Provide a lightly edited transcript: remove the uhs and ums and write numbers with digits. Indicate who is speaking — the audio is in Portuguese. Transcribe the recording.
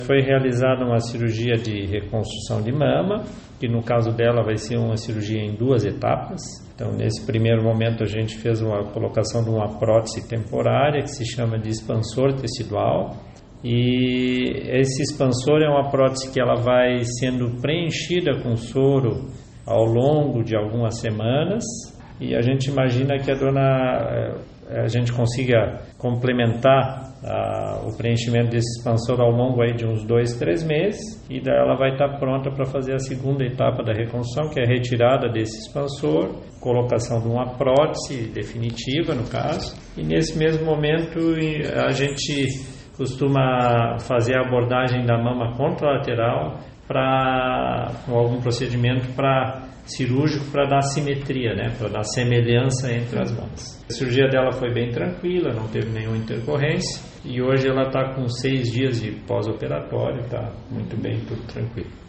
Speaker 1: Foi realizada uma cirurgia de reconstrução de mama, que no caso dela vai ser uma cirurgia em 2 etapas. Então, nesse primeiro momento, a gente fez uma colocação de uma prótese temporária, que se chama de expansor tecidual. E esse expansor é uma prótese que ela vai sendo preenchida com soro ao longo de algumas semanas. E a gente imagina que a gente consiga complementar o preenchimento desse expansor ao longo aí de uns 2-3 meses, e daí ela vai estar pronta para fazer a segunda etapa da reconstrução, que é a retirada desse expansor, colocação de uma prótese definitiva, no caso. E nesse mesmo momento a gente costuma fazer a abordagem da mama contralateral com algum procedimento cirúrgico para dar simetria, para dar semelhança entre as mamas. A cirurgia dela foi bem tranquila, não teve nenhuma intercorrência, e hoje ela está com 6 dias de pós-operatório, está muito bem, tudo tranquilo.